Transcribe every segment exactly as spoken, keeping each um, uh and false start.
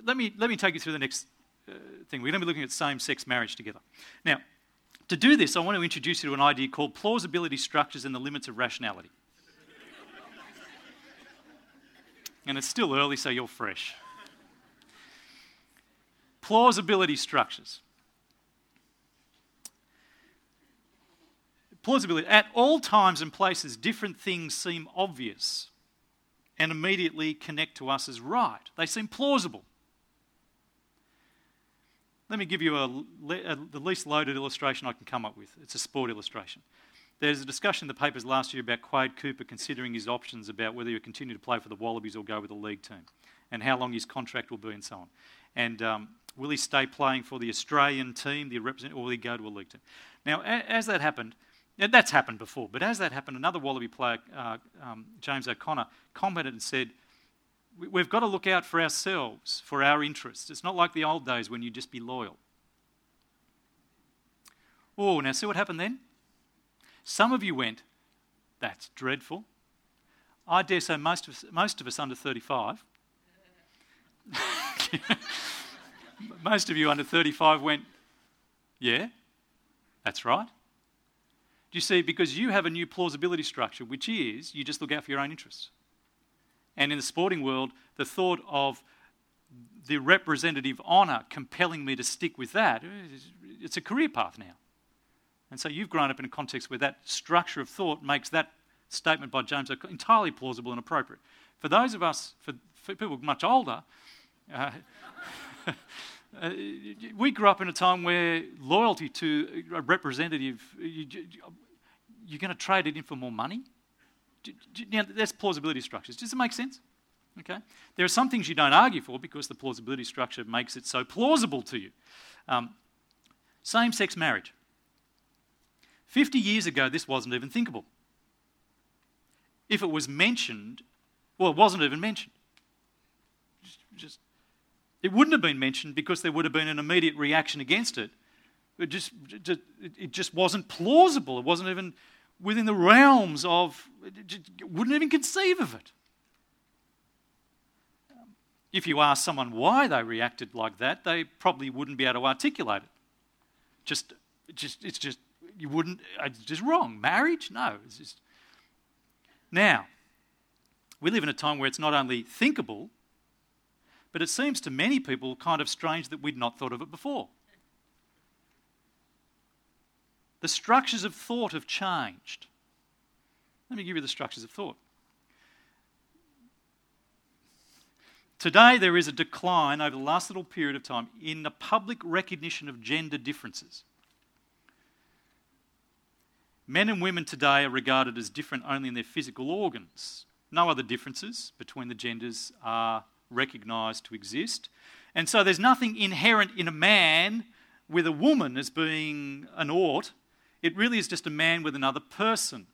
let me let me take you through the next uh, thing. We're going to be looking at same-sex marriage together. Now, to do this, I want to introduce you to an idea called plausibility structures and the limits of rationality. And it's still early, so you're fresh. Plausibility structures. Plausibility. At all times and places, different things seem obvious and immediately connect to us as right. They seem plausible. Let me give you a, a, the least loaded illustration I can come up with. It's a sport illustration. There's a discussion in the papers last year about Quade Cooper considering his options about whether he'll continue to play for the Wallabies or go with the league team, and how long his contract will be and so on. And um, will he stay playing for the Australian team, the representative, or will he go to a league team? Now, a- as that happened, that's happened before, but as that happened, another Wallaby player, uh, um, James O'Connor, commented and said, we've got to look out for ourselves, for our interests. It's not like the old days when you just be loyal. Oh, now see what happened then? Some of you went, that's dreadful. I dare say most of us, most of us under thirty-five, most of you under thirty-five went, yeah, that's right. Do you see? Because you have a new plausibility structure, which is you just look out for your own interests. And in the sporting world, the thought of the representative honour compelling me to stick with that, it's a career path now. And so you've grown up in a context where that structure of thought makes that statement by James O'Connor entirely plausible and appropriate. For those of us, for, for people much older, uh, uh, we grew up in a time where loyalty to a representative, you, you're going to trade it in for more money? Now, that's plausibility structures. Does it make sense? Okay. There are some things you don't argue for because the plausibility structure makes it so plausible to you. Um, same-sex marriage. Fifty years ago, this wasn't even thinkable. If it was mentioned, well, it wasn't even mentioned. Just, just, it wouldn't have been mentioned because there would have been an immediate reaction against it. It just, just, it just wasn't plausible. It wasn't even within the realms of, wouldn't even conceive of it. If you ask someone why they reacted like that, they probably wouldn't be able to articulate it. Just, just, it's just, you wouldn't, it's just wrong. Marriage? No. It's just. Now, we live in a time where it's not only thinkable, but it seems to many people kind of strange that we'd not thought of it before. The structures of thought have changed. Let me give you the structures of thought. Today there is a decline over the last little period of time in the public recognition of gender differences. Men and women today are regarded as different only in their physical organs. No other differences between the genders are recognised to exist. And so there's nothing inherent in a man with a woman as being an ought. It really is just a man with another person.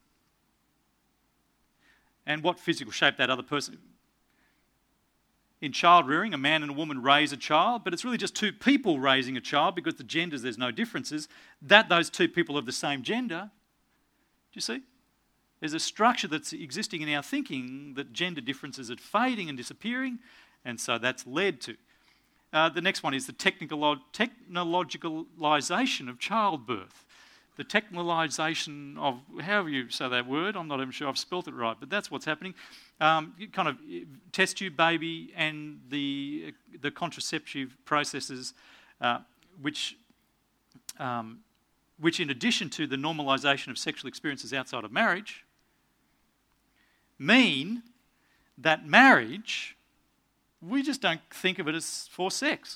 And what physical shape that other person... In child rearing, a man and a woman raise a child, but it's really just two people raising a child because the genders, there's no differences. That those two people of the same gender... Do you see? There's a structure that's existing in our thinking that gender differences are fading and disappearing, and so that's led to. Uh, the next one is the technical, technologicalisation of childbirth. The technologisation of, however you say that word, I'm not even sure I've spelt it right, but that's what's happening. Um, kind of test tube baby and the, the contraceptive processes, uh, which... Um, which in addition to the normalisation of sexual experiences outside of marriage, mean that marriage, we just don't think of it as for sex.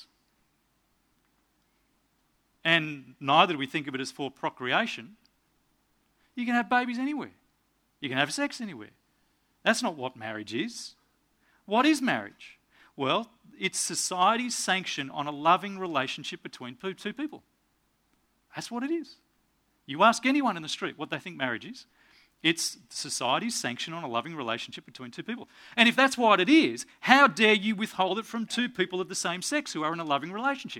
And neither do we think of it as for procreation. You can have babies anywhere. You can have sex anywhere. That's not what marriage is. What is marriage? Well, it's society's sanction on a loving relationship between two people. That's what it is. You ask anyone in the street what they think marriage is. It's society's sanction on a loving relationship between two people. And if that's what it is, how dare you withhold it from two people of the same sex who are in a loving relationship?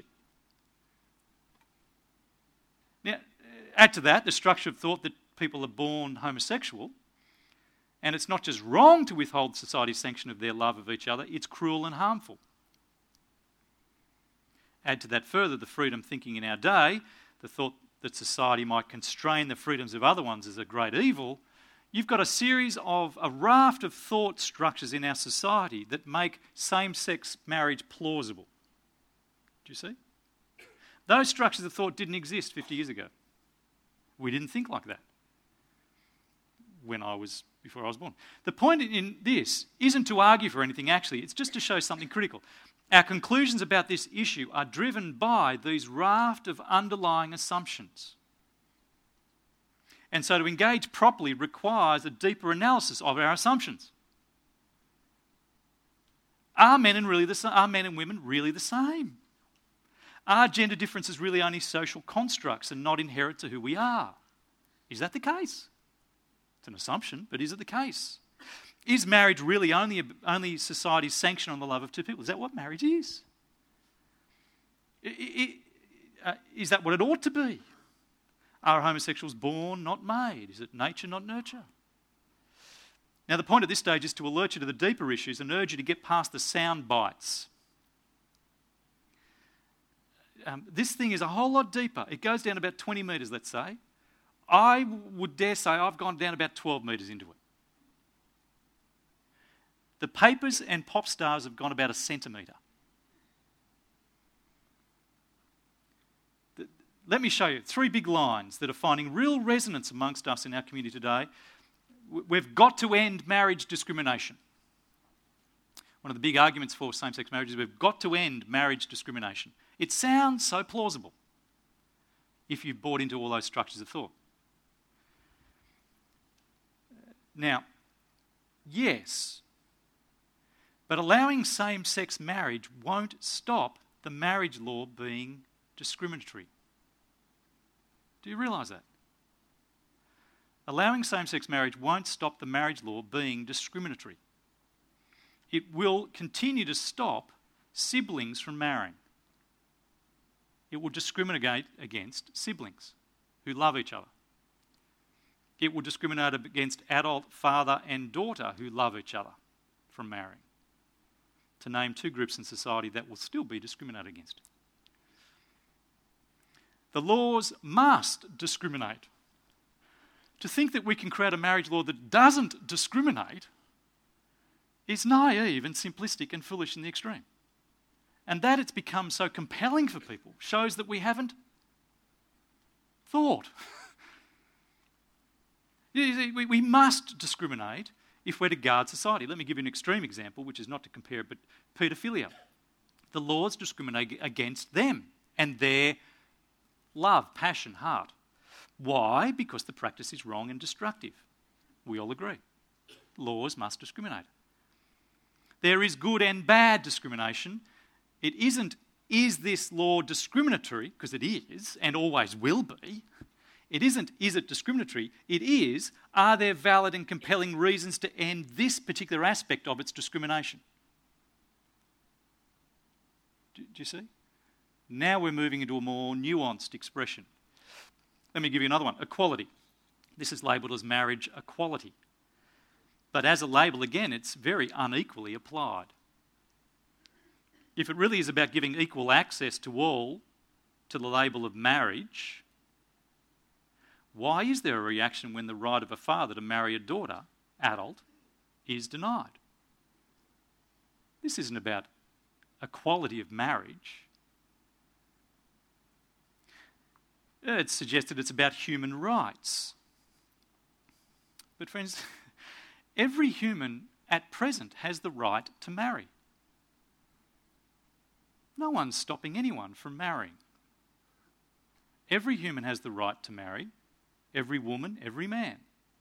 Now, add to that the structure of thought that people are born homosexual, and it's not just wrong to withhold society's sanction of their love of each other, it's cruel and harmful. Add to that further the freedom thinking in our day, the thought that society might constrain the freedoms of other ones is a great evil. You've got a series of, a raft of thought structures in our society that make same-sex marriage plausible. Do you see? Those structures of thought didn't exist fifty years ago. We didn't think like that when I was, before I was born. The point in this isn't to argue for anything actually, it's just to show something critical. Our conclusions about this issue are driven by these raft of underlying assumptions. And so to engage properly requires a deeper analysis of our assumptions. Are men and, really the, are men and women really the same? Are gender differences really only social constructs and not inherent to who we are? Is that the case? It's an assumption, but is it the case? Is marriage really only, only society's sanction on the love of two people? Is that what marriage is? It, it, uh, is that what it ought to be? Are homosexuals born, not made? Is it nature, not nurture? Now, the point at this stage is to alert you to the deeper issues and urge you to get past the sound bites. Um, this thing is a whole lot deeper. It goes down about twenty metres, let's say. I would dare say I've gone down about twelve metres into it. The papers and pop stars have gone about a centimetre. Let me show you three big lines that are finding real resonance amongst us in our community today. We've got to end marriage discrimination. One of the big arguments for same-sex marriage is we've got to end marriage discrimination. It sounds so plausible if you've bought into all those structures of thought. Now, yes, but allowing same-sex marriage won't stop the marriage law being discriminatory. Do you realise that? Allowing same-sex marriage won't stop the marriage law being discriminatory. It will continue to stop siblings from marrying. It will discriminate against siblings who love each other. It will discriminate against adult father and daughter who love each other from marrying. To name two groups in society that will still be discriminated against. The laws must discriminate. To think that we can create a marriage law that doesn't discriminate is naive and simplistic and foolish in the extreme. And that it's become so compelling for people shows that we haven't thought. We must discriminate if we're to guard society. Let me give you an extreme example, which is not to compare it, but paedophilia. The laws discriminate against them and their love, passion, heart. Why? Because the practice is wrong and destructive. We all agree. Laws must discriminate. There is good and bad discrimination. It isn't, is this law discriminatory? Because it is, and always will be. It isn't, is it discriminatory? It is, are there valid and compelling reasons to end this particular aspect of its discrimination? Do, do you see? Now we're moving into a more nuanced expression. Let me give you another one. Equality. This is labelled as marriage equality. But as a label, again, it's very unequally applied. If it really is about giving equal access to all to the label of marriage, why is there a reaction when the right of a father to marry a daughter, adult, is denied? This isn't about equality of marriage. It's suggested it's about human rights. But friends, every human at present has the right to marry. No one's stopping anyone from marrying. Every human has the right to marry. Every woman, every man.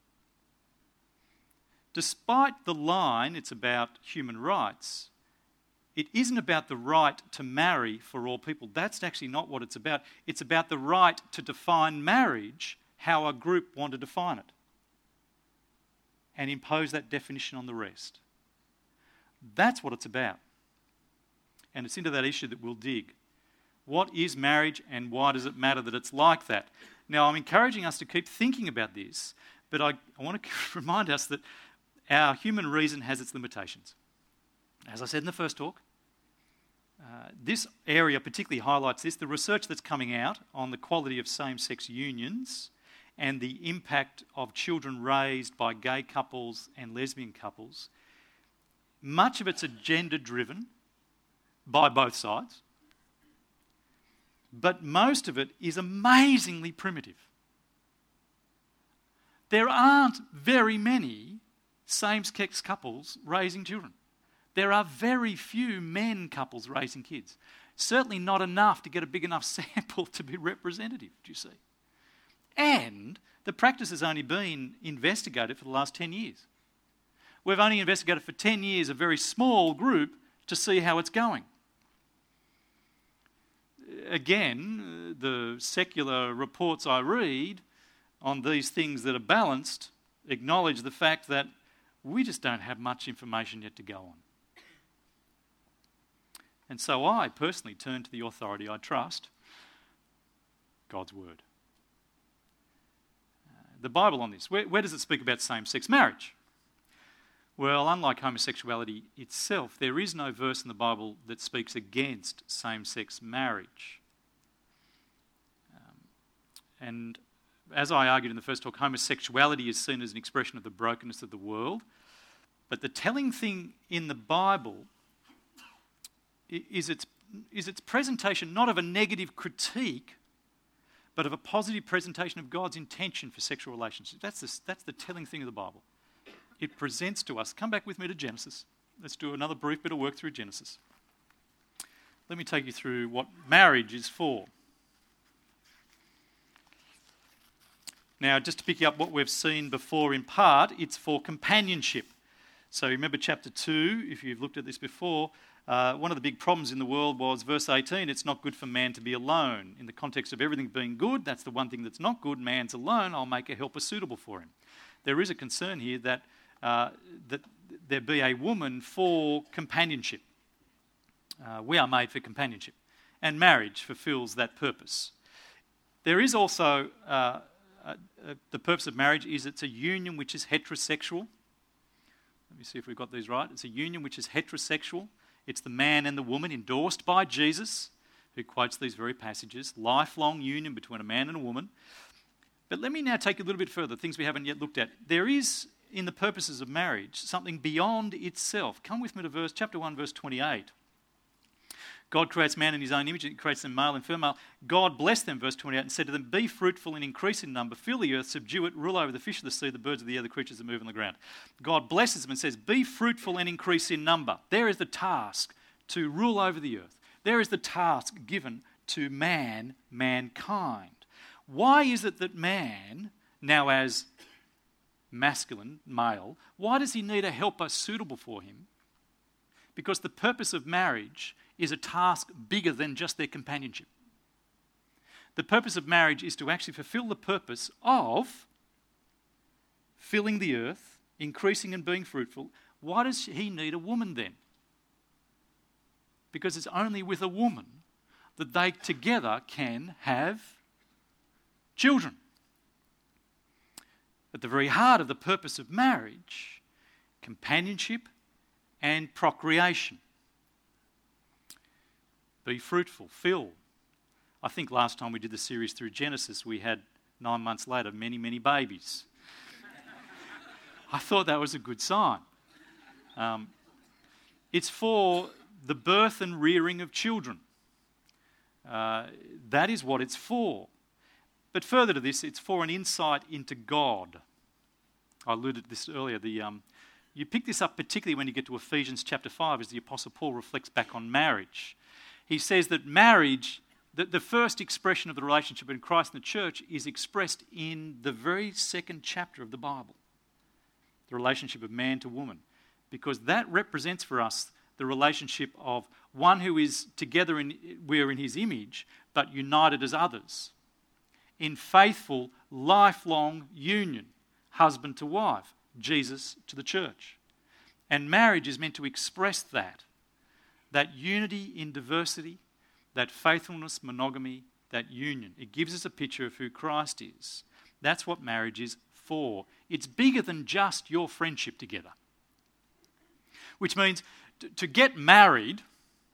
Despite the line, it's about human rights, it isn't about the right to marry for all people. That's actually not what it's about. It's about the right to define marriage how a group want to define it and impose that definition on the rest. That's what it's about. And it's into that issue that we'll dig. What is marriage and why does it matter that it's like that? Now, I'm encouraging us to keep thinking about this, but I, I want to remind us that our human reason has its limitations. As I said in the first talk, Uh, this area particularly highlights this. The research that's coming out on the quality of same-sex unions and the impact of children raised by gay couples and lesbian couples, much of it's agenda-driven by both sides, but most of it is amazingly primitive. There aren't very many same-sex couples raising children. There are very few men couples raising kids. Certainly not enough to get a big enough sample to be representative, do you see? And the practice has only been investigated for the last ten years. We've only investigated for ten years a very small group to see how it's going. Again, the secular reports I read on these things that are balanced acknowledge the fact that we just don't have much information yet to go on. And so I personally turn to the authority I trust, God's Word. Uh, the Bible on this, where, where does it speak about same-sex marriage? Well, unlike homosexuality itself, there is no verse in the Bible that speaks against same-sex marriage. Um, and as I argued in the first talk, homosexuality is seen as an expression of the brokenness of the world. But the telling thing in the Bible is its, is its presentation not of a negative critique, but of a positive presentation of God's intention for sexual relationships. That's the, that's the telling thing of the Bible. It presents to us. Come back with me to Genesis. Let's do another brief bit of work through Genesis. Let me take you through what marriage is for. Now, just to pick you up what we've seen before in part, it's for companionship. So remember chapter two, if you've looked at this before, uh, one of the big problems in the world was verse eighteen, it's not good for man to be alone. In the context of everything being good, that's the one thing that's not good, man's alone, I'll make a helper suitable for him. There is a concern here that, uh, that there be a woman for companionship. Uh, we are made for companionship, and marriage fulfills that purpose. There is also, uh, uh, uh, the purpose of marriage is it's a union which is heterosexual. Let me see if we've got these right. It's a union which is heterosexual. It's the man and the woman endorsed by Jesus, who quotes these very passages. Lifelong union between a man and a woman. But let me now take a little bit further, things we haven't yet looked at. There is, in the purposes of marriage, something beyond itself. Come with me to verse, chapter one, verse twenty-eight. God creates man in his own image, he creates them male and female. God blessed them, verse twenty-eight, and said to them, be fruitful and increase in number, fill the earth, subdue it, rule over the fish of the sea, the birds of the air, the creatures that move on the ground. God blesses them and says, be fruitful and increase in number. There is the task to rule over the earth. There is the task given to man, mankind. Why is it that man, now as masculine, male, why does he need a helper suitable for him? Because the purpose of marriage is a task bigger than just their companionship. The purpose of marriage is to actually fulfill the purpose of filling the earth, increasing and being fruitful. Why does he need a woman then? Because it's only with a woman that they together can have children. At the very heart of the purpose of marriage, companionship and procreation. Be fruitful, fill. I think last time we did the series through Genesis, we had nine months later many, many babies. I thought that was a good sign. Um, it's for the birth and rearing of children. Uh, that is what it's for. But further to this, it's for an insight into God. I alluded to this earlier. The, um, you pick this up particularly when you get to Ephesians chapter five as the Apostle Paul reflects back on marriage. He says that marriage, that the first expression of the relationship in Christ and the church is expressed in the very second chapter of the Bible. The relationship of man to woman. Because that represents for us the relationship of one who is together, in, we're in his image, but united as others. In faithful, lifelong union, husband to wife, Jesus to the church. And marriage is meant to express that. That unity in diversity, that faithfulness, monogamy, that union. It gives us a picture of who Christ is. That's what marriage is for. It's bigger than just your friendship together. Which means to get married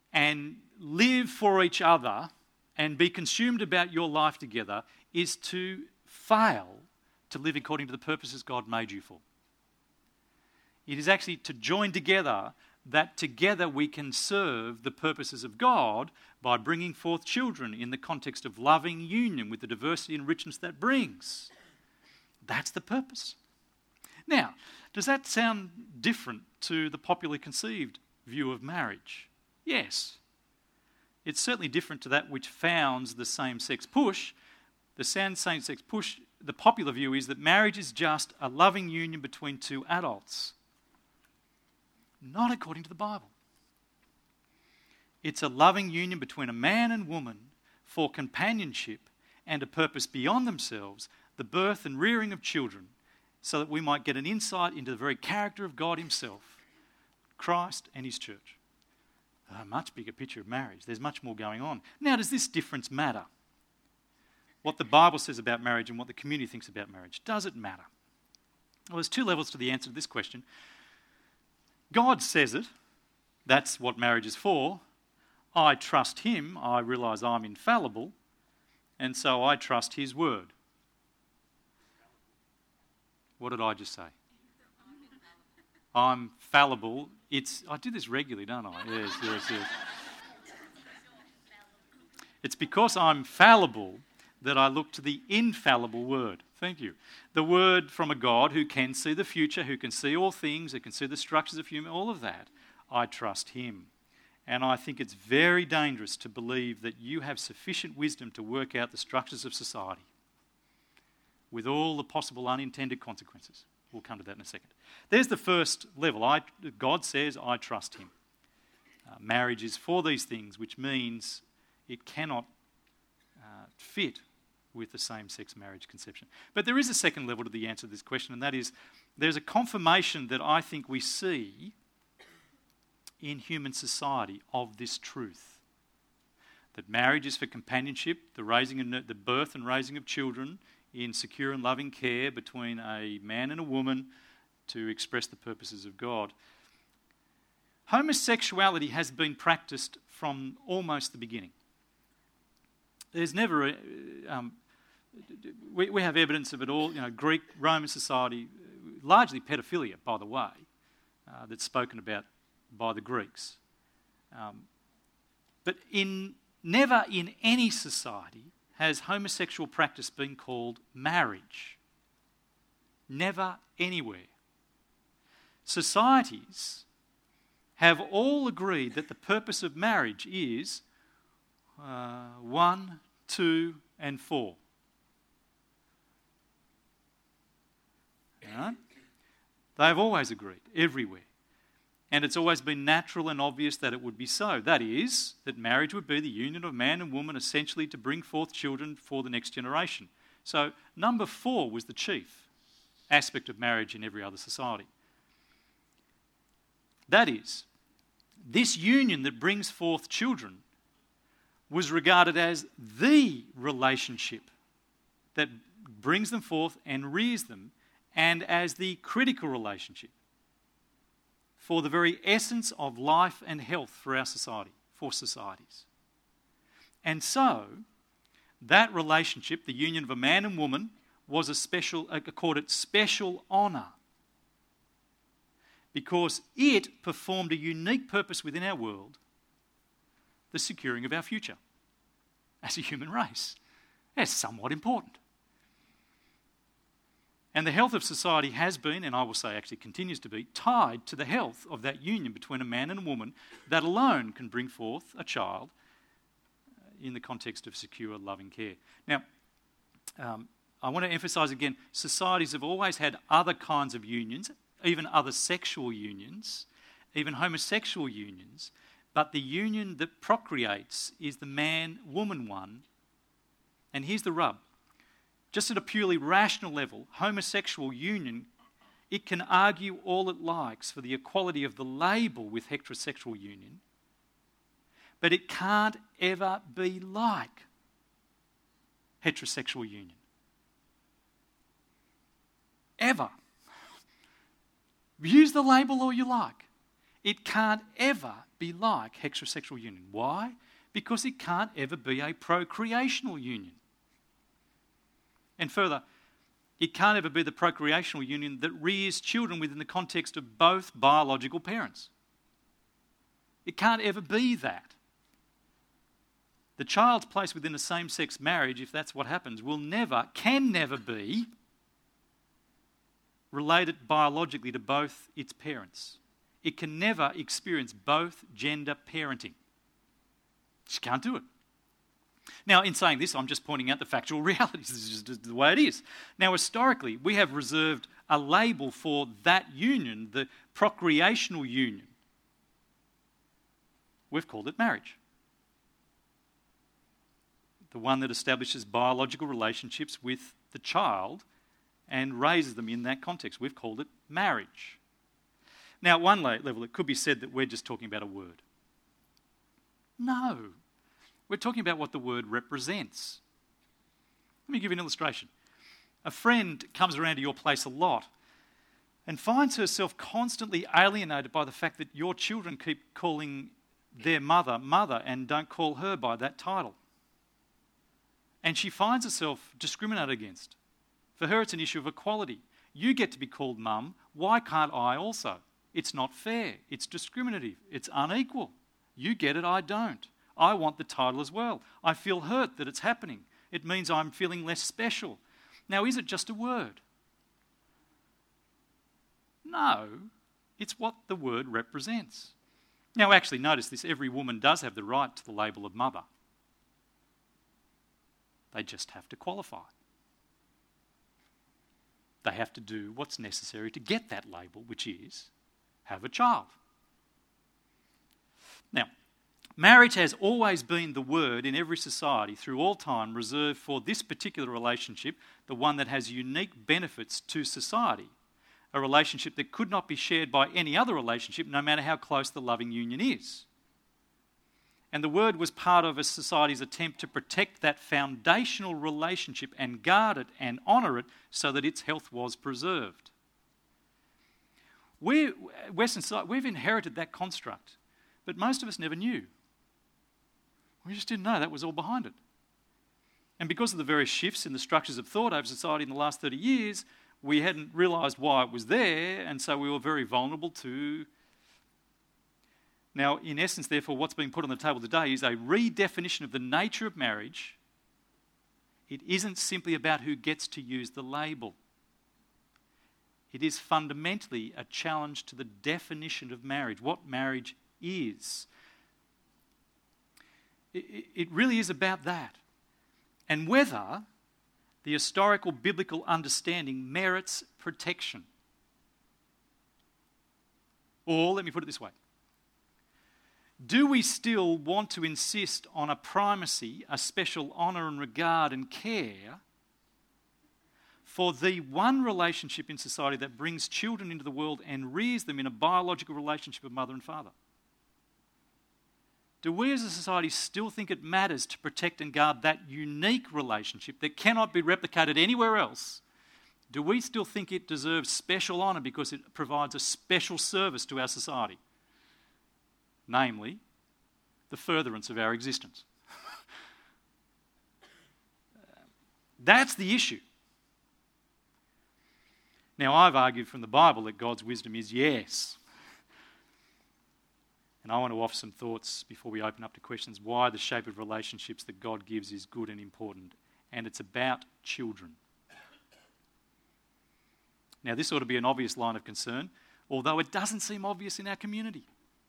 and live for each other and be consumed about your life together is to fail to live according to the purposes God made you for. It is actually to join together that together we can serve the purposes of God by bringing forth children in the context of loving union with the diversity and richness that brings. That's the purpose. Now, does that sound different to the popularly conceived view of marriage? Yes. It's certainly different to that which founds the same-sex push. The same-sex push, the popular view is that marriage is just a loving union between two adults. Not according to the Bible. It's a loving union between a man and woman for companionship and a purpose beyond themselves, the birth and rearing of children, so that we might get an insight into the very character of God himself, Christ and his church. A much bigger picture of marriage. There's much more going on. Now, does this difference matter? What the Bible says about marriage and what the community thinks about marriage, does it matter? Well, there's two levels to the answer to this question. God says it. That's what marriage is for. I trust him. I realise I'm infallible. And so I trust his word. What did I just say? I'm fallible. It's I do this regularly, don't I? Yes, yes, yes. It's because I'm fallible that I look to the infallible word. Thank you. The word from a God who can see the future, who can see all things, who can see the structures of human, all of that. I trust him. And I think it's very dangerous to believe that you have sufficient wisdom to work out the structures of society with all the possible unintended consequences. We'll come to that in a second. There's the first level. I, God says, I trust him. Uh, marriage is for these things, which means it cannot uh, fit with the same-sex marriage conception. But there is a second level to the answer to this question, and that is there's a confirmation that I think we see in human society of this truth. That marriage is for companionship, the raising and the birth and raising of children in secure and loving care between a man and a woman to express the purposes of God. Homosexuality has been practiced from almost the beginning. There's never a, um, we, we have evidence of it all. You know, Greek, Roman society, largely pedophilia, by the way, uh, that's spoken about by the Greeks. Um, but in never in any society has homosexual practice been called marriage. Never anywhere. Societies have all agreed that the purpose of marriage is uh, one, two, and four. Right? They've always agreed, everywhere. And it's always been natural and obvious that it would be so. That is, that marriage would be the union of man and woman essentially to bring forth children for the next generation. So number four was the chief aspect of marriage in every other society. That is, this union that brings forth children was regarded as the relationship that brings them forth and rears them, and as the critical relationship for the very essence of life and health for our society, for societies. And so, that relationship, the union of a man and woman, was a special, accorded special honour because it performed a unique purpose within our world, the securing of our future as a human race. That's somewhat important. And the health of society has been, and I will say actually continues to be, tied to the health of that union between a man and a woman that alone can bring forth a child in the context of secure, loving care. Now, um, I want to emphasise again, societies have always had other kinds of unions, even other sexual unions, even homosexual unions, but the union that procreates is the man-woman one. And here's the rub. Just at a purely rational level, homosexual union, it can argue all it likes for the equality of the label with heterosexual union, but it can't ever be like heterosexual union. Ever. Use the label all you like. It can't ever be like heterosexual union. Why? Because it can't ever be a procreational union. And further, it can't ever be the procreational union that rears children within the context of both biological parents. It can't ever be that. The child's placed within a same-sex marriage, if that's what happens, will never, can never be related biologically to both its parents. It can never experience both gender parenting. Just can't do it. Now, in saying this, I'm just pointing out the factual realities. This is just the way it is. Now, historically, we have reserved a label for that union, the procreational union. We've called it marriage. The one that establishes biological relationships with the child and raises them in that context. We've called it marriage. Now, at one level, it could be said that we're just talking about a word. No. We're talking about what the word represents. Let me give you an illustration. A friend comes around to your place a lot and finds herself constantly alienated by the fact that your children keep calling their mother, mother, and don't call her by that title. And she finds herself discriminated against. For her, it's an issue of equality. You get to be called mum. Why can't I also? It's not fair. It's discriminative. It's unequal. You get it, I don't. I want the title as well. I feel hurt that it's happening. It means I'm feeling less special. Now, is it just a word? No, it's what the word represents. Now, actually, notice this. Every woman does have the right to the label of mother. They just have to qualify. They have to do what's necessary to get that label, which is have a child. Now, marriage has always been the word in every society through all time reserved for this particular relationship, the one that has unique benefits to society, a relationship that could not be shared by any other relationship, no matter how close the loving union is. And the word was part of a society's attempt to protect that foundational relationship and guard it and honour it so that its health was preserved. We, Western society, we've inherited that construct, but most of us never knew. We just didn't know that was all behind it. And because of the various shifts in the structures of thought over society in the last thirty years, we hadn't realised why it was there, and so we were very vulnerable to... Now, in essence, therefore, what's being put on the table today is a redefinition of the nature of marriage. It isn't simply about who gets to use the label. It is fundamentally a challenge to the definition of marriage, what marriage is. It really is about that. And whether the historical biblical understanding merits protection. Or, let me put it this way. Do we still want to insist on a primacy, a special honour and regard and care for the one relationship in society that brings children into the world and rears them in a biological relationship of mother and father? Do we as a society still think it matters to protect and guard that unique relationship that cannot be replicated anywhere else? Do we still think it deserves special honour because it provides a special service to our society? Namely, the furtherance of our existence. That's the issue. Now, I've argued from the Bible that God's wisdom is yes. And I want to offer some thoughts before we open up to questions why the shape of relationships that God gives is good and important. And it's about children. Now, this ought to be an obvious line of concern, although it doesn't seem obvious in our community.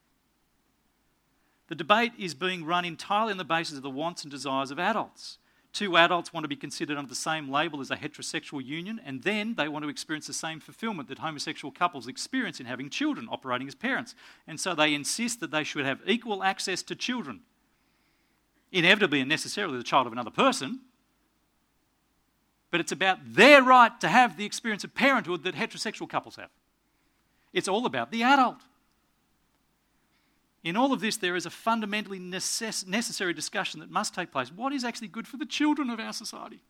The debate is being run entirely on the basis of the wants and desires of adults. Two adults want to be considered under the same label as a heterosexual union, and then they want to experience the same fulfilment that homosexual couples experience in having children, operating as parents. And so they insist that they should have equal access to children. Inevitably and necessarily the child of another person, but it's about their right to have the experience of parenthood that heterosexual couples have. It's all about the adult. In all of this, there is a fundamentally necess- necessary discussion that must take place. What is actually good for the children of our society?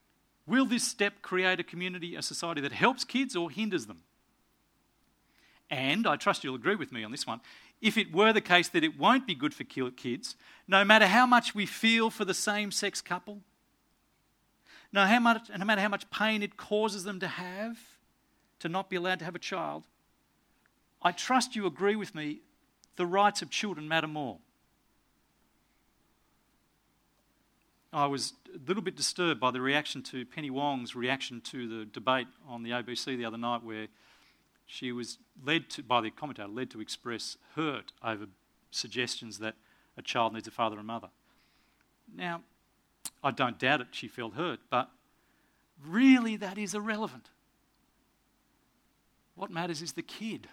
Will this step create a community, a society that helps kids or hinders them? And, I trust you'll agree with me on this one, if it were the case that it won't be good for kids, no matter how much we feel for the same-sex couple, no, how much, no matter how much pain it causes them to have, to not be allowed to have a child, I trust you agree with me, the rights of children matter more. I was a little bit disturbed by the reaction to Penny Wong's reaction to the debate on the A B C the other night, where she was led to, by the commentator, led to express hurt over suggestions that a child needs a father and mother. Now, I don't doubt it, she felt hurt, but really that is irrelevant. What matters is the kid.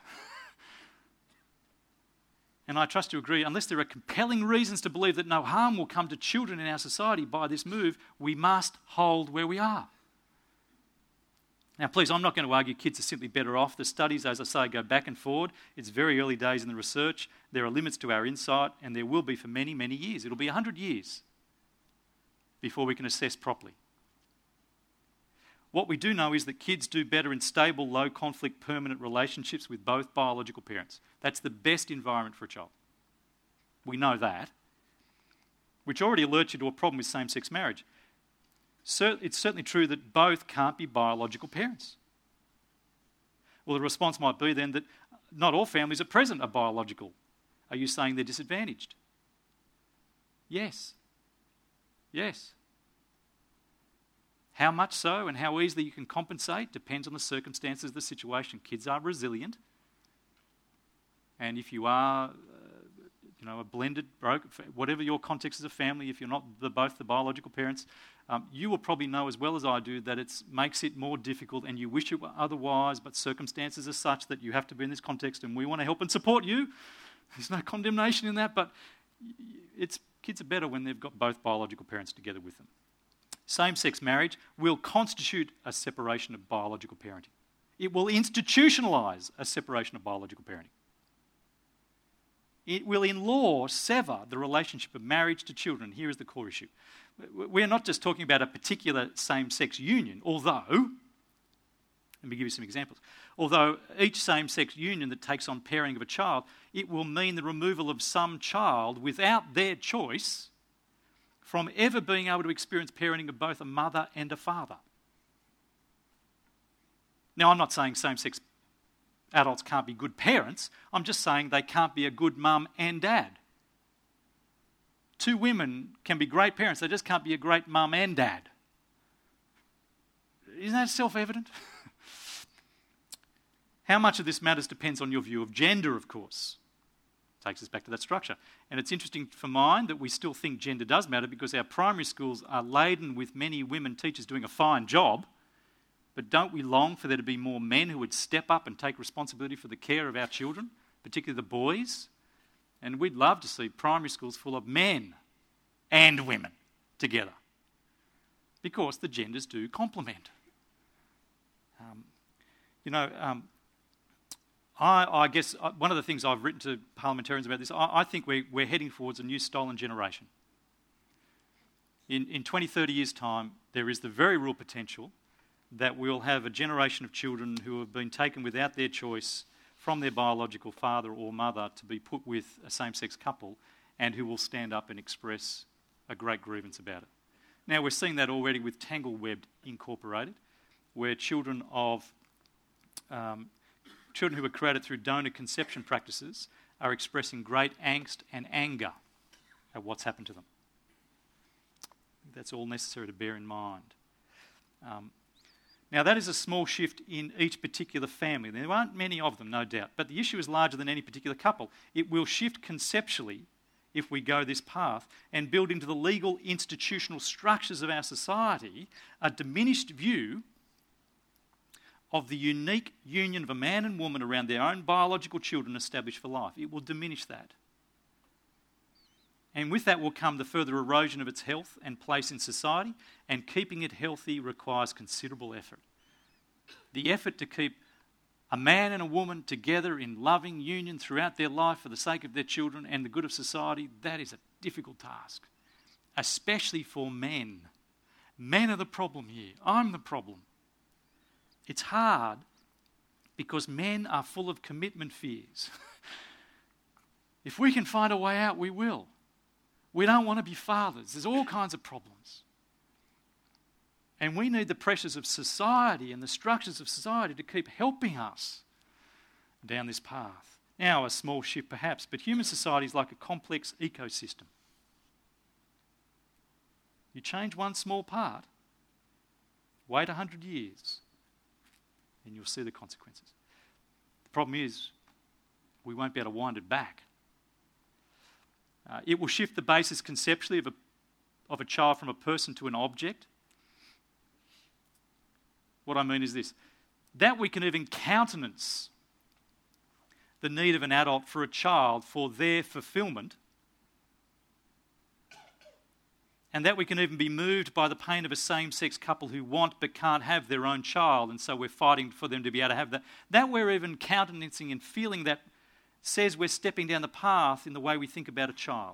And I trust you agree, unless there are compelling reasons to believe that no harm will come to children in our society by this move, we must hold where we are. Now, please, I'm not going to argue kids are simply better off. The studies, as I say, go back and forward. It's very early days in the research. There are limits to our insight, and there will be for many, many years. It'll be one hundred years before we can assess properly. What we do know is that kids do better in stable, low-conflict, permanent relationships with both biological parents. That's the best environment for a child. We know that, which already alerts you to a problem with same-sex marriage. It's certainly true that both can't be biological parents. Well, the response might be then that not all families at present are biological. Are you saying they're disadvantaged? Yes. Yes. How much so and how easily you can compensate depends on the circumstances of the situation. Kids are resilient. And if you are, uh, you know, a blended, broke, whatever your context as a family, if you're not the, both the biological parents, um, you will probably know as well as I do that it makes it more difficult and you wish it were otherwise, but circumstances are such that you have to be in this context and we want to help and support you. There's no condemnation in that, but it's, kids are better when they've got both biological parents together with them. Same-sex marriage will constitute a separation of biological parenting. It will institutionalise a separation of biological parenting. It will, in law, sever the relationship of marriage to children. Here is the core issue. We're not just talking about a particular same-sex union, although, let me give you some examples, although each same-sex union that takes on parenting of a child, it will mean the removal of some child without their choice from ever being able to experience parenting of both a mother and a father. Now, I'm not saying same-sex adults can't be good parents. I'm just saying they can't be a good mum and dad. Two women can be great parents. They just can't be a great mum and dad. Isn't that self-evident? How much of this matters depends on your view of gender, of course. Takes us back to that structure. And it's interesting for mine that we still think gender does matter because our primary schools are laden with many women teachers doing a fine job, but don't we long for there to be more men who would step up and take responsibility for the care of our children, particularly the boys? And we'd love to see primary schools full of men and women together because the genders do complement. Um, you know, um, I, I guess one of the things I've written to parliamentarians about this, I, I think we're, we're heading towards a new stolen generation. In, in twenty, thirty years' time, there is the very real potential that we'll have a generation of children who have been taken without their choice from their biological father or mother to be put with a same-sex couple and who will stand up and express a great grievance about it. Now, we're seeing that already with Tanglewebbed Incorporated, where children of... Um, Children who were created through donor conception practices are expressing great angst and anger at what's happened to them. That's all necessary to bear in mind. Um, now, that is a small shift in each particular family. There aren't many of them, no doubt, but the issue is larger than any particular couple. It will shift conceptually if we go this path and build into the legal institutional structures of our society a diminished view of the unique union of a man and woman around their own biological children established for life. It will diminish that. And with that will come the further erosion of its health and place in society, and keeping it healthy requires considerable effort. The effort to keep a man and a woman together in loving union throughout their life for the sake of their children and the good of society, that is a difficult task, especially for men. Men are the problem here. I'm the problem. It's hard because men are full of commitment fears. If we can find a way out, we will. We don't want to be fathers. There's all kinds of problems. And we need the pressures of society and the structures of society to keep helping us down this path. Now, a small shift perhaps, but human society is like a complex ecosystem. You change one small part, wait one hundred years, and you'll see the consequences. The problem is, we won't be able to wind it back. Uh, it will shift the basis conceptually of a, of a child from a person to an object. What I mean is this, that we can even countenance the need of an adult for a child for their fulfilment, and that we can even be moved by the pain of a same-sex couple who want but can't have their own child, and so we're fighting for them to be able to have that. That we're even countenancing and feeling that says we're stepping down the path in the way we think about a child.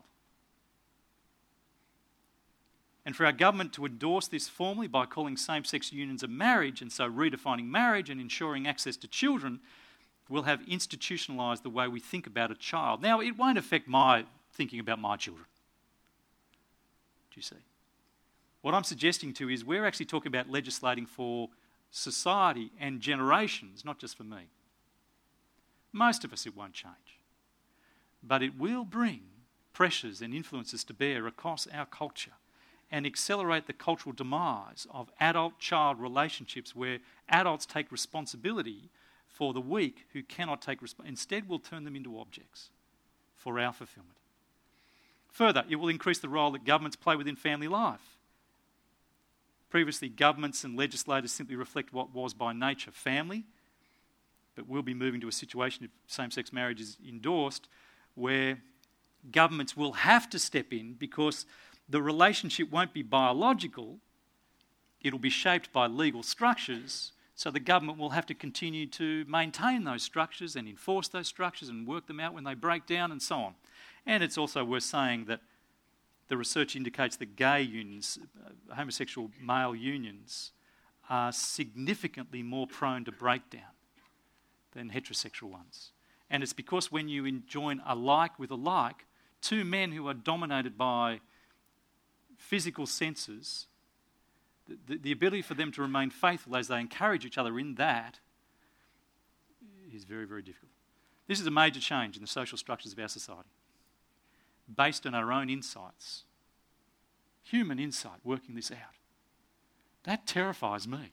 And for our government to endorse this formally by calling same-sex unions a marriage, and so redefining marriage and ensuring access to children, will have institutionalised the way we think about a child. Now, it won't affect my thinking about my children. Do you see? What I'm suggesting to you is we're actually talking about legislating for society and generations, not just for me. Most of us it won't change. But it will bring pressures and influences to bear across our culture and accelerate the cultural demise of adult-child relationships where adults take responsibility for the weak who cannot take responsibility. Instead, we'll turn them into objects for our fulfilment. Further, it will increase the role that governments play within family life. Previously, governments and legislators simply reflect what was by nature family, but we'll be moving to a situation, if same-sex marriage is endorsed, where governments will have to step in because the relationship won't be biological, it'll be shaped by legal structures, so the government will have to continue to maintain those structures and enforce those structures and work them out when they break down and so on. And it's also worth saying that the research indicates that gay unions, uh, homosexual male unions, are significantly more prone to breakdown than heterosexual ones. And it's because when you join a like with a like, two men who are dominated by physical senses, the, the ability for them to remain faithful as they encourage each other in that is very, very difficult. This is a major change in the social structures of our society, based on our own insights, human insight working this out. That terrifies me.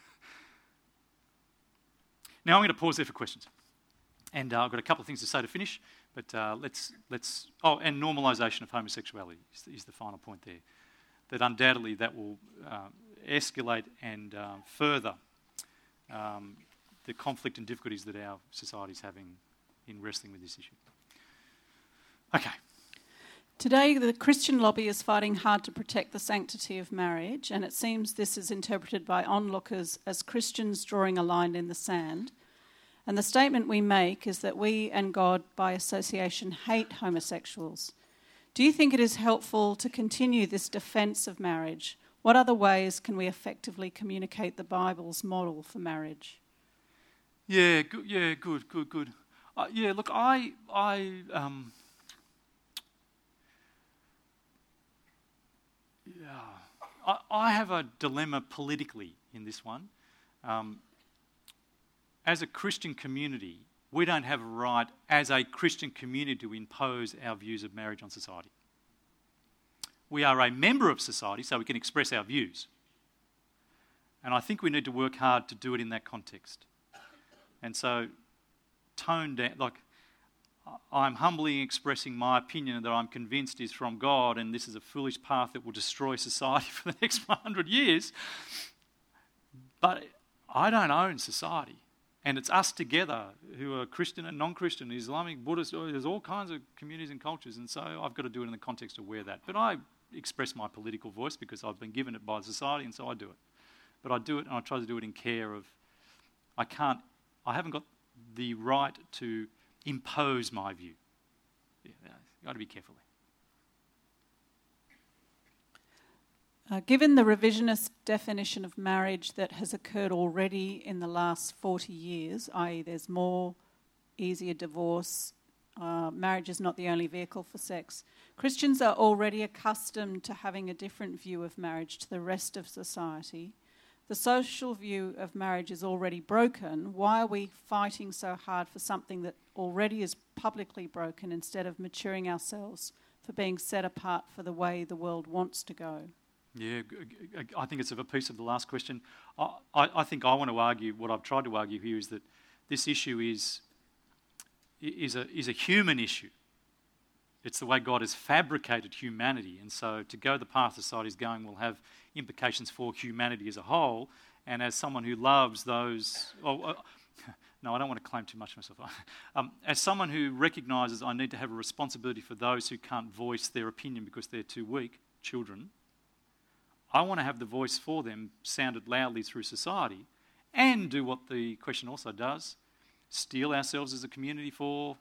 Now I'm going to pause there for questions. And uh, I've got a couple of things to say to finish, but uh, let's, let's... Oh, and normalisation of homosexuality is the, is the final point there. That undoubtedly that will uh, escalate and uh, further um, the conflict and difficulties that our society is having in wrestling with this issue. Okay. Today, the Christian lobby is fighting hard to protect the sanctity of marriage, and it seems this is interpreted by onlookers as Christians drawing a line in the sand. And the statement we make is that we and God, by association, hate homosexuals. Do you think it is helpful to continue this defence of marriage? What other ways can we effectively communicate the Bible's model for marriage? Yeah, good, yeah, good, good, good. Uh, yeah, look, I, I, um, yeah, I, I have a dilemma politically in this one. Um, as a Christian community, we don't have a right as a Christian community to impose our views of marriage on society. We are a member of society, so we can express our views. And I think we need to work hard to do it in that context. And so, tone down, like, I'm humbly expressing my opinion that I'm convinced is from God, and this is a foolish path that will destroy society for the next one hundred years. But I don't own society. And it's us together who are Christian and non-Christian, Islamic, Buddhist, there's all kinds of communities and cultures, and so I've got to do it in the context of where that. But I express my political voice because I've been given it by society, and so I do it. But I do it, and I try to do it in care of, I can't, I haven't got the right to impose my view. Yeah, you've got to be careful there. Uh, given the revisionist definition of marriage that has occurred already in the last forty years, that is there's more, easier divorce, uh, marriage is not the only vehicle for sex, Christians are already accustomed to having a different view of marriage to the rest of society. The social view of marriage is already broken. Why are we fighting so hard for something that already is publicly broken instead of maturing ourselves for being set apart for the way the world wants to go? Yeah, I think it's a piece of the last question. I, I, I think I want to argue, what I've tried to argue here is that this issue is, is, a, is a human issue. It's the way God has fabricated humanity, and so to go the path society is going will have implications for humanity as a whole. And as someone who loves those... Oh, uh, no, I don't want to claim too much of myself. um, as someone who recognises I need to have a responsibility for those who can't voice their opinion because they're too weak, children, I want to have the voice for them sounded loudly through society and do what the question also does, steel ourselves as a community for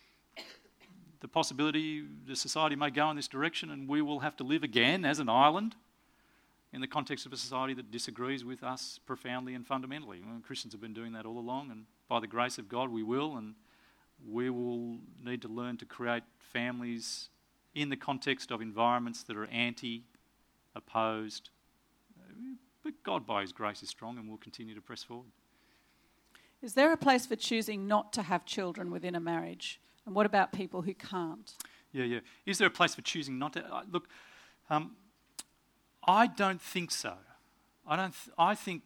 the possibility the society may go in this direction and we will have to live again as an island in the context of a society that disagrees with us profoundly and fundamentally. Well, Christians have been doing that all along, and by the grace of God we will, and we will need to learn to create families in the context of environments that are anti opposed, but God by his grace is strong and will continue to press forward. Is there a place for choosing not to have children within a marriage? And what about people who can't? Yeah, yeah. Is there a place for choosing not to? Uh, look, um, I don't think so. I don't. Th- I think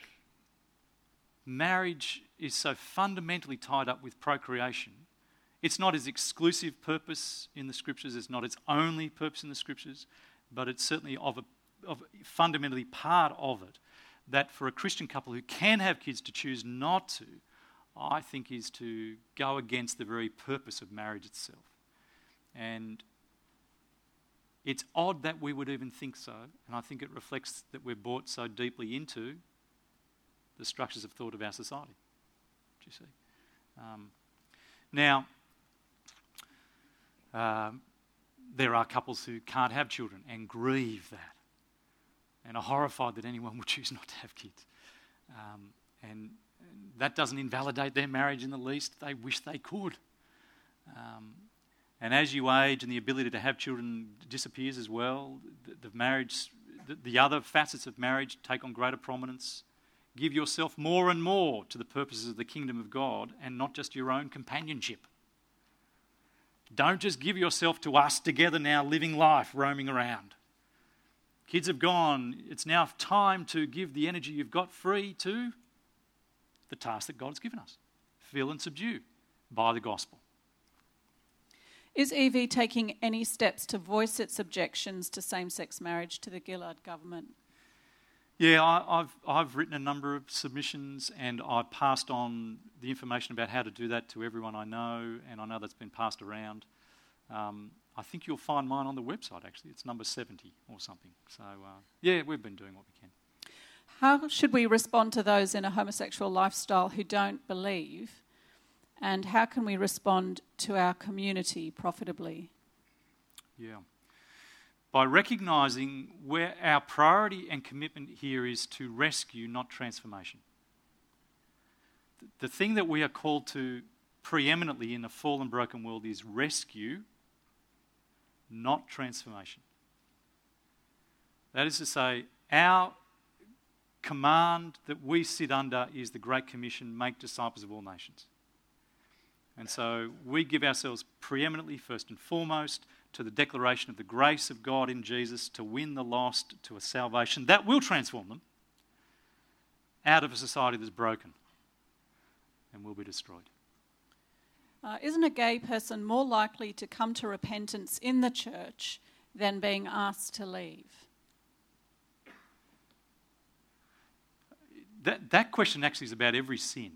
marriage is so fundamentally tied up with procreation. It's not its exclusive purpose in the Scriptures. It's not its only purpose in the Scriptures, but it's certainly of a of fundamentally part of it, that for a Christian couple who can have kids to choose not to, I think is to go against the very purpose of marriage itself. And it's odd that we would even think so, and I think it reflects that we're brought so deeply into the structures of thought of our society. Do you see? Um, now, um, there are couples who can't have children and grieve that, and are horrified that anyone would choose not to have kids. Um, and, and that doesn't invalidate their marriage in the least. They wish they could. Um, and as you age and the ability to have children disappears as well, the, the marriage, the, the other facets of marriage take on greater prominence. Give yourself more and more to the purposes of the kingdom of God and not just your own companionship. Don't just give yourself to us together now, living life, roaming around. Kids have gone. It's now time to give the energy you've got free to the task that God has given us. Fill and subdue by the gospel. Is E V taking any steps to voice its objections to same-sex marriage to the Gillard government? Yeah, I, I've I've written a number of submissions, and I passed on the information about how to do that to everyone I know, and I know that's been passed around. Um, I think you'll find mine on the website, actually. It's number seventy or something. So, uh, yeah, we've been doing what we can. How should we respond to those in a homosexual lifestyle who don't believe? And how can we respond to our community profitably? Yeah. By recognising where our priority and commitment here is to rescue, not transformation. The thing that we are called to preeminently in a fallen, broken world is rescue, not transformation. That is to say, our command that we sit under is the Great Commission, make disciples of all nations. And so we give ourselves preeminently, first and foremost, to the declaration of the grace of God in Jesus to win the lost to a salvation that will transform them out of a society that's broken and will be destroyed. Uh, isn't a gay person more likely to come to repentance in the church than being asked to leave? That, that question actually is about every sin.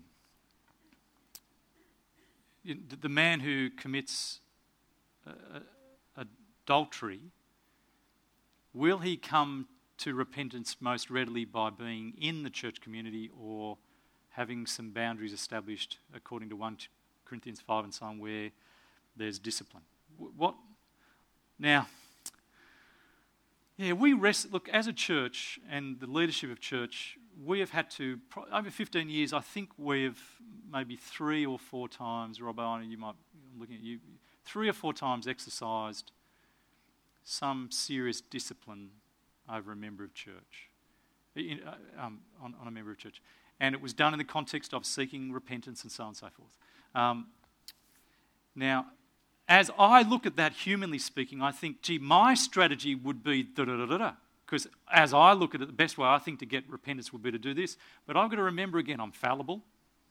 The man who commits uh, adultery, will he come to repentance most readily by being in the church community or having some boundaries established according to First Corinthians five and so on, where there's discipline? What now? Yeah, we rest. Look, as a church and the leadership of church, we have had to, over fifteen years, I think we've maybe three or four times, Rob, I know you might, I'm looking at you, three or four times exercised some serious discipline over a member of church, in, uh, um, on, on a member of church. And it was done in the context of seeking repentance and so on and so forth. Um, now, as I look at that, humanly speaking, I think, gee, my strategy would be da-da-da-da-da. Because as I look at it, the best way I think to get repentance would be to do this. But I've got to remember again, I'm fallible.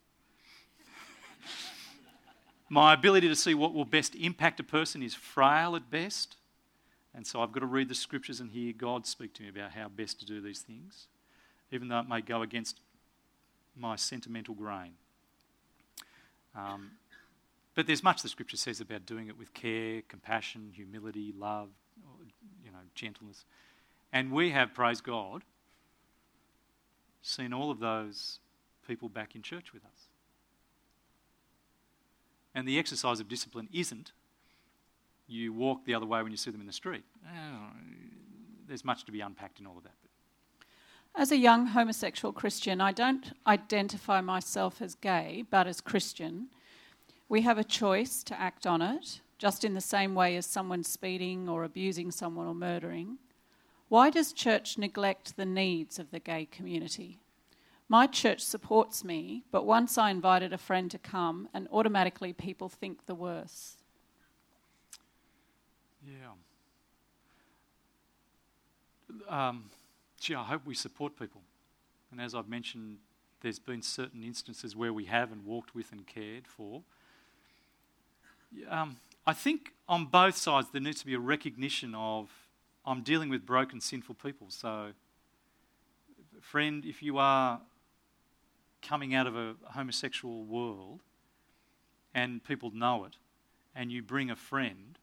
My ability to see what will best impact a person is frail at best. And so I've got to read the scriptures and hear God speak to me about how best to do these things, even though it may go against my sentimental grain. Um, but there's much the scripture says about doing it with care, compassion, humility, love, you know, gentleness. And we have, praise God, seen all of those people back in church with us. And the exercise of discipline isn't you walk the other way when you see them in the street. Oh, there's much to be unpacked in all of that. As a young homosexual Christian, I don't identify myself as gay, but as Christian. We have a choice to act on it, just in the same way as someone speeding or abusing someone or murdering. Why does church neglect the needs of the gay community? My church supports me, but once I invited a friend to come, and automatically people think the worst. Yeah. Um, gee, I hope we support people. And as I've mentioned, there's been certain instances where we have and walked with and cared for. Um, I think on both sides there needs to be a recognition of I'm dealing with broken, sinful people. So, friend, if you are coming out of a homosexual world and people know it, and you bring a friend,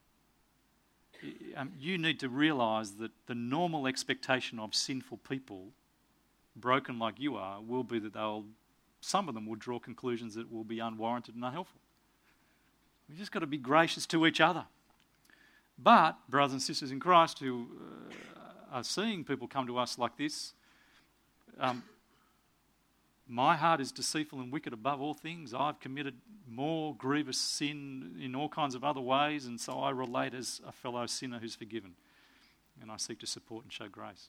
um, you need to realise that the normal expectation of sinful people, broken like you are, will be that they'll, some of them will draw conclusions that will be unwarranted and unhelpful. We've just got to be gracious to each other. But, brothers and sisters in Christ who uh, are seeing people come to us like this, um, my heart is deceitful and wicked above all things. I've committed more grievous sin in all kinds of other ways, and so I relate as a fellow sinner who's forgiven. And I seek to support and show grace.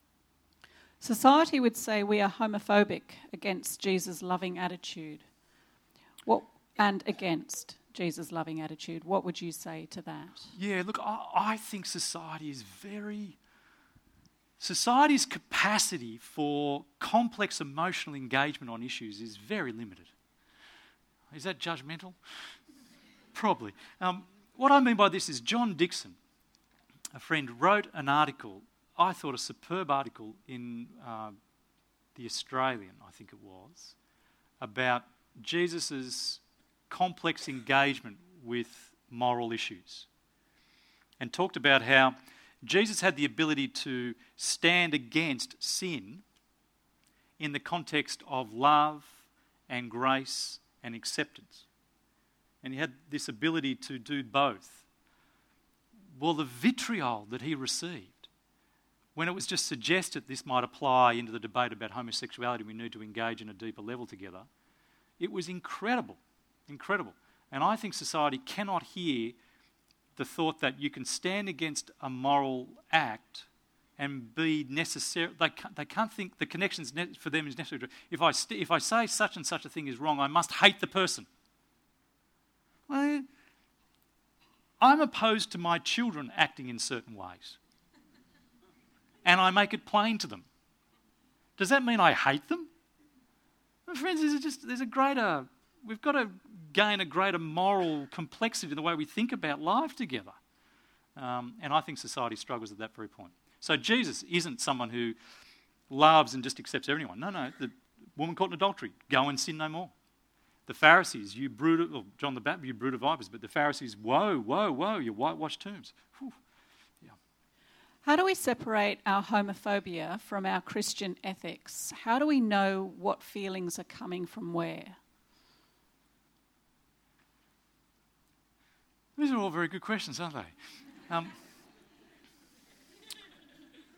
Society would say we are homophobic against Jesus' loving attitude. What and against Jesus' loving attitude. What would you say to that? Yeah, look, I, I think society is very... Society's capacity for complex emotional engagement on issues is very limited. Is that judgmental? Probably. Um, what I mean by this is John Dixon, a friend, wrote an article, I thought a superb article in uh, The Australian, I think it was, about Jesus's complex engagement with moral issues, and talked about how Jesus had the ability to stand against sin in the context of love and grace and acceptance. And he had this ability to do both. Well, the vitriol that he received, when it was just suggested this might apply into the debate about homosexuality, we need to engage in a deeper level together, it was incredible. Incredible. And I think society cannot hear the thought that you can stand against a moral act and be necessary. They can't, they can't think the connections ne- for them is necessary. If I st- if I say such and such a thing is wrong, I must hate the person. Well, I'm opposed to my children acting in certain ways, and I make it plain to them. Does that mean I hate them? My friends, there's just there's a greater. We've got to gain a greater moral complexity in the way we think about life together. Um, and I think society struggles at that very point. So Jesus isn't someone who loves and just accepts everyone. No, no, the woman caught in adultery, go and sin no more. The Pharisees, you brood of, well, John the Baptist, you brood of vipers, but the Pharisees, whoa, whoa, whoa, you whitewashed tombs. Whew. Yeah. How do we separate our homophobia from our Christian ethics? How do we know what feelings are coming from where? These are all very good questions, aren't they? Um,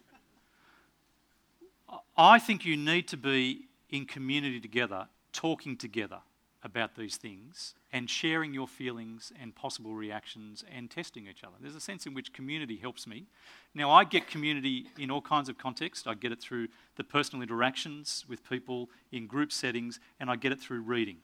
I think you need to be in community together, talking together about these things and sharing your feelings and possible reactions and testing each other. There's a sense in which community helps me. Now, I get community in all kinds of contexts. I get it through the personal interactions with people in group settings, and I get it through reading.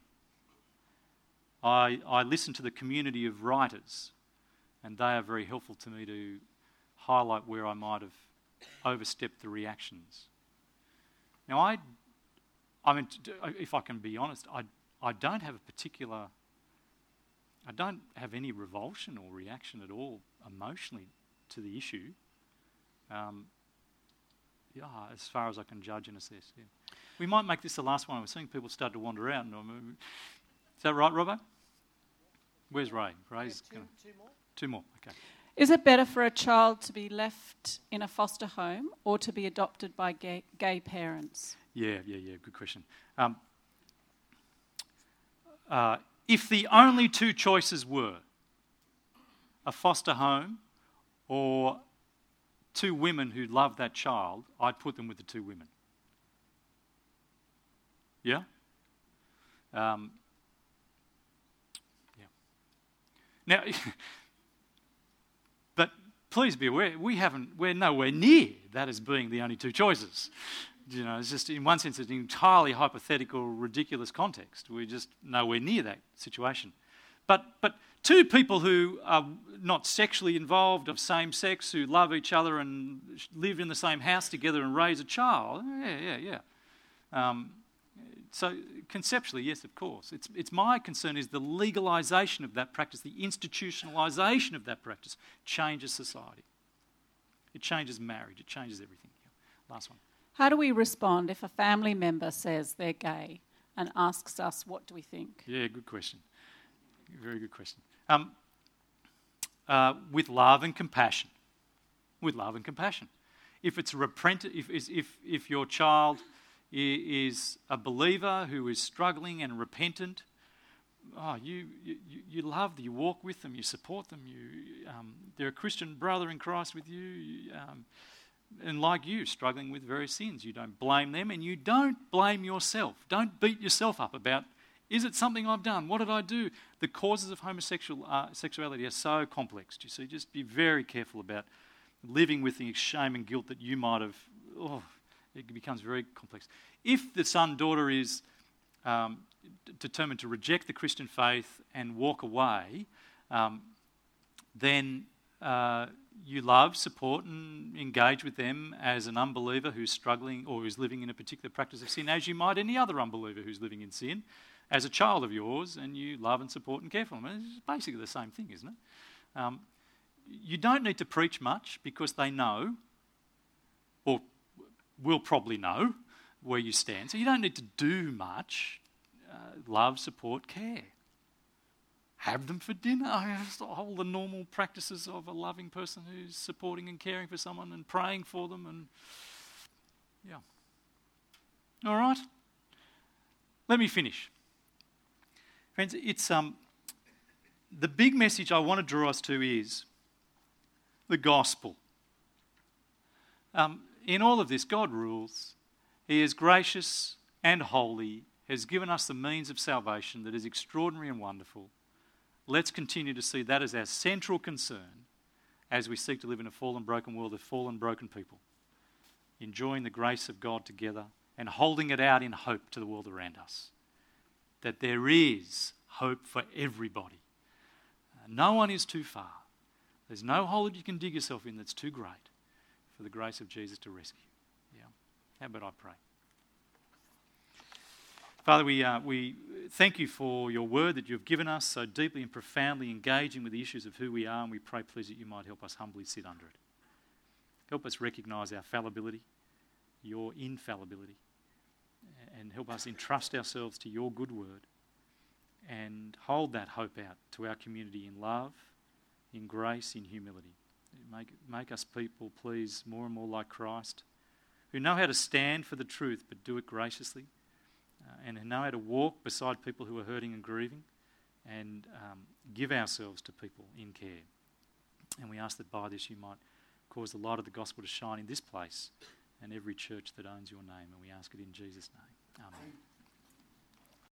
I, I listen to the community of writers, and they are very helpful to me to highlight where I might have overstepped the reactions. Now, I, I mean, if I can be honest, I I don't have a particular, I don't have any revulsion or reaction at all emotionally to the issue. Um, yeah, as far as I can judge and assess. Yeah. We might make this the last one. We're seeing people start to wander out. Is that right, Robbo? Where's Ray? Ray's yeah, two, gonna, two more. Two more, okay. Is it better for a child to be left in a foster home or to be adopted by gay, gay parents? Yeah, yeah, yeah, good question. Um, Uh, if the only two choices were a foster home or two women who loved that child, I'd put them with the two women. Yeah? Um, yeah. Now, but please be aware, we haven't, we're nowhere near that as being the only two choices. You know, it's just, in one sense, it's an entirely hypothetical, ridiculous context. We're just nowhere near that situation. But but two people who are not sexually involved, of same sex, who love each other and live in the same house together and raise a child, yeah, yeah, yeah. Um, so conceptually, yes, of course. It's it's my concern is the legalisation of that practice, the institutionalisation of that practice changes society. It changes marriage. It changes everything. Yeah. Last one. How do we respond if a family member says they're gay and asks us what do we think? Yeah, good question. Very good question. Um, uh, with love and compassion. With love and compassion. If it's a repentant, if if if your child is a believer who is struggling and repentant, oh, you you, you love them, you walk with them, you support them, you um, they're a Christian brother in Christ with you. you um, And like you, struggling with various sins, you don't blame them and you don't blame yourself. Don't beat yourself up about, is it something I've done? What did I do? The causes of homosexual uh, sexuality are so complex, you see. Just be very careful about living with the shame and guilt that you might have. Oh, it becomes very complex. If the son, daughter is um, d- determined to reject the Christian faith and walk away, um, then... Uh, you love, support and engage with them as an unbeliever who's struggling or who's living in a particular practice of sin, as you might any other unbeliever who's living in sin, as a child of yours, and you love and support and care for them. It's basically the same thing, isn't it? Um, you don't need to preach much because they know, or will probably know, where you stand. So you don't need to do much. Uh, love, support, care. Have them for dinner. I mean, just all the normal practices of a loving person who's supporting and caring for someone and praying for them, and yeah. All right. Let me finish, friends. It's um the big message I want to draw us to is the gospel. Um, in all of this, God rules. He is gracious and holy. Has given us the means of salvation that is extraordinary and wonderful. Let's continue to see that as our central concern as we seek to live in a fallen, broken world of fallen, broken people, enjoying the grace of God together and holding it out in hope to the world around us, that there is hope for everybody. Uh, no one is too far. There's no hole that you can dig yourself in that's too great for the grace of Jesus to rescue. Yeah. How about I pray? Father, we, uh, we thank you for your word that you've given us, so deeply and profoundly engaging with the issues of who we are, and we pray, please, that you might help us humbly sit under it. Help us recognise our fallibility, your infallibility, and help us entrust ourselves to your good word and hold that hope out to our community in love, in grace, in humility. Make, make us people, please, more and more like Christ, who know how to stand for the truth but do it graciously, uh, and who know how to walk beside people who are hurting and grieving, and um, give ourselves to people in care. And we ask that by this you might cause the light of the gospel to shine in this place and every church that owns your name. And we ask it in Jesus' name. Amen.